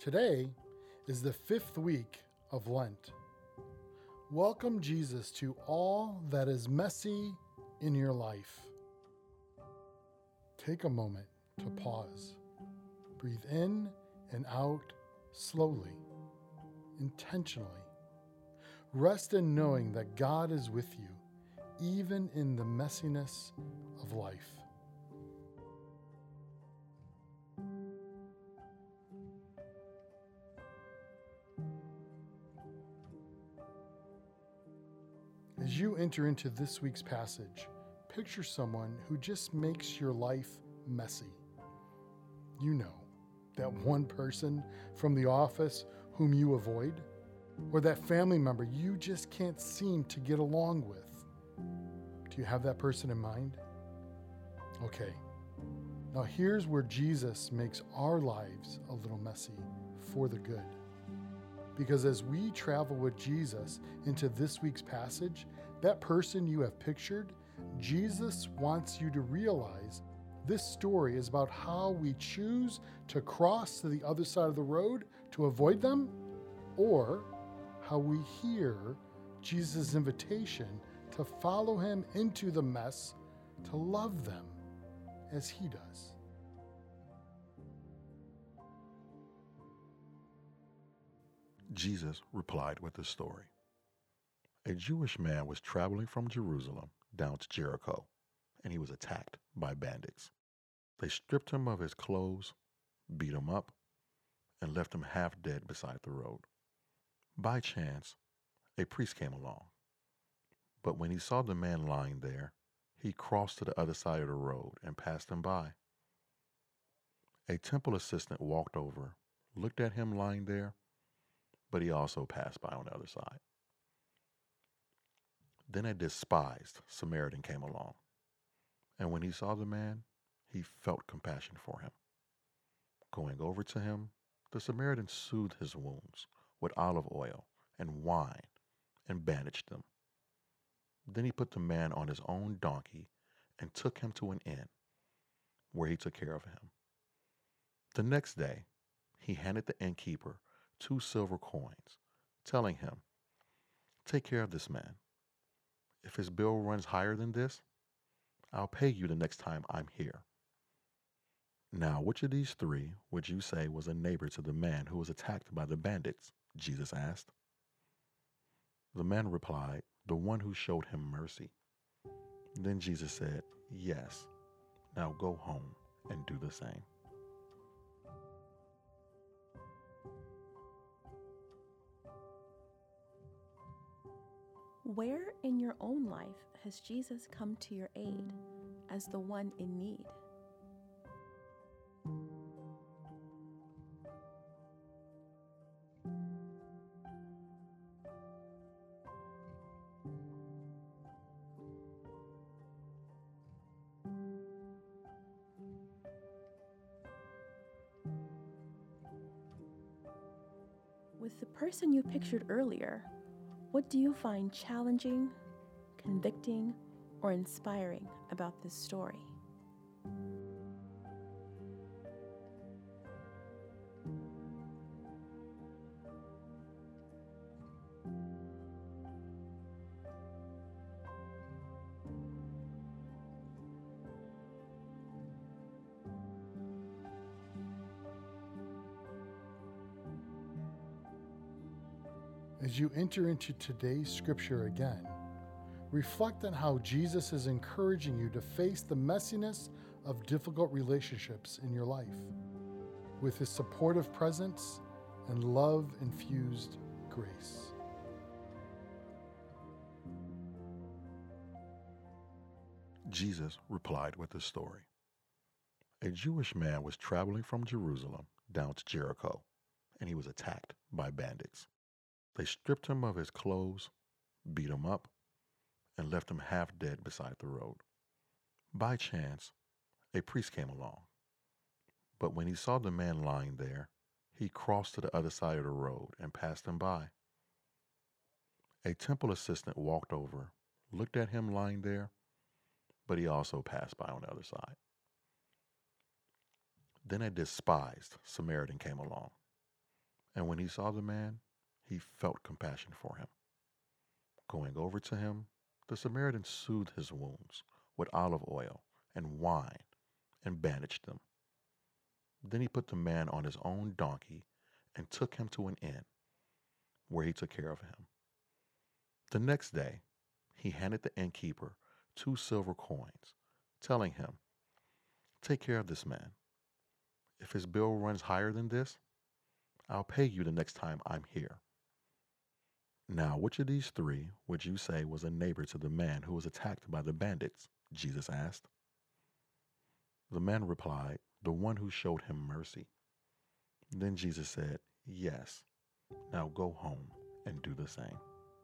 Today is the 5th week of Lent. Welcome Jesus to all that is messy in your life. Take a moment to pause. Breathe in and out slowly, intentionally. Rest in knowing that God is with you, even in the messiness of life. As you enter into this week's passage, picture someone who just makes your life messy. You know, that one person from the office whom you avoid, or that family member you just can't seem to get along with. Do you have that person in mind? Okay, now here's where Jesus makes our lives a little messy for the good. Because as we travel with Jesus into this week's passage, that person you have pictured, Jesus wants you to realize this story is about how we choose to cross to the other side of the road to avoid them, or how we hear Jesus' invitation to follow him into the mess, to love them as he does. Jesus replied with this story. A Jewish man was traveling from Jerusalem down to Jericho, and he was attacked by bandits. They stripped him of his clothes, beat him up, and left him half dead beside the road. By chance, a priest came along. But when he saw the man lying there, he crossed to the other side of the road and passed him by. A temple assistant walked over, looked at him lying there, but he also passed by on the other side. Then a despised Samaritan came along, and when he saw the man, he felt compassion for him. Going over to him, the Samaritan soothed his wounds with olive oil and wine and bandaged them. Then he put the man on his own donkey and took him to an inn, where he took care of him. The next day, he handed the innkeeper 2 silver coins, telling him, "Take care of this man. If his bill runs higher than this, I'll pay you the next time I'm here." Now, which of these 3 would you say was a neighbor to the man who was attacked by the bandits? Jesus asked. The man replied, "The one who showed him mercy." Then Jesus said, "Yes, now go home and do the same." Where in your own life has Jesus come to your aid as the one in need? With the person you pictured earlier, what do you find challenging, convicting, or inspiring about this story? As you enter into today's scripture again, reflect on how Jesus is encouraging you to face the messiness of difficult relationships in your life with his supportive presence and love-infused grace. Jesus replied with this story. A Jewish man was traveling from Jerusalem down to Jericho, and he was attacked by bandits. They stripped him of his clothes, beat him up, and left him half dead beside the road. By chance, a priest came along. But when he saw the man lying there, he crossed to the other side of the road and passed him by. A temple assistant walked over, looked at him lying there, but he also passed by on the other side. Then a despised Samaritan came along. And when he saw the man, he felt compassion for him. Going over to him, the Samaritan soothed his wounds with olive oil and wine and bandaged them. Then he put the man on his own donkey and took him to an inn, where he took care of him. The next day, he handed the innkeeper 2 silver coins, telling him, "Take care of this man. If his bill runs higher than this, I'll pay you the next time I'm here." Now, which of these 3 would you say was a neighbor to the man who was attacked by the bandits? Jesus asked. The man replied, "The one who showed him mercy." Then Jesus said, "Yes, now go home and do the same."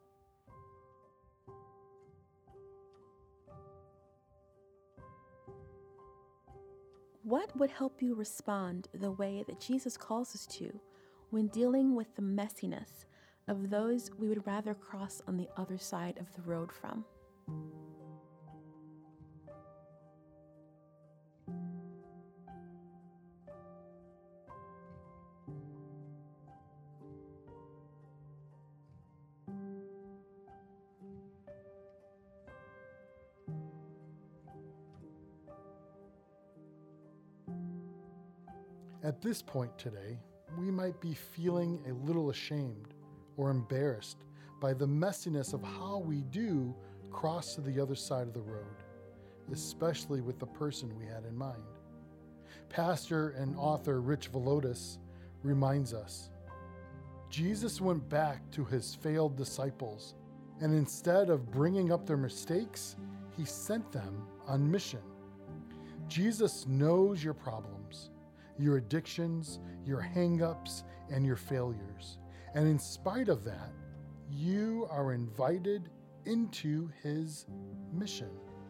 What would help you respond the way that Jesus calls us to when dealing with the messiness of those we would rather cross on the other side of the road from? At this point today, we might be feeling a little ashamed or embarrassed by the messiness of how we do cross to the other side of the road, especially with the person we had in mind. Pastor and author Rich Villodas reminds us, Jesus went back to his failed disciples, and instead of bringing up their mistakes, he sent them on mission. Jesus knows your problems, your addictions, your hang-ups, and your failures. And in spite of that, you are invited into his mission.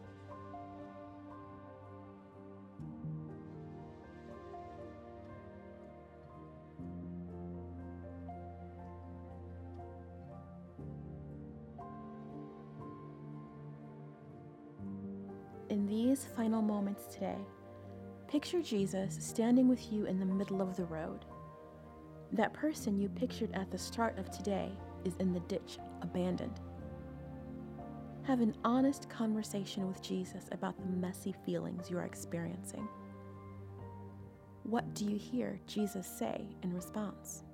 In these final moments today, picture Jesus standing with you in the middle of the road. That person you pictured at the start of today is in the ditch, abandoned. Have an honest conversation with Jesus about the messy feelings you are experiencing. What do you hear Jesus say in response?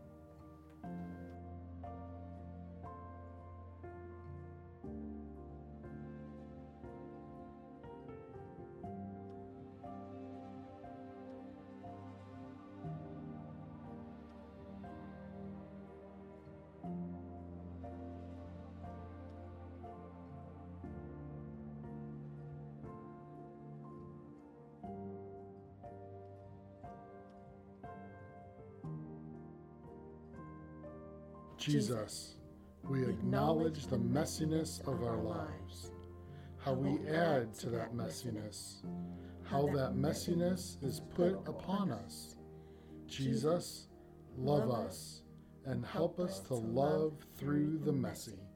Jesus, we acknowledge the messiness of our lives, how we add to that messiness, how that messiness is put upon us. Jesus, love us and help us to love through the messy.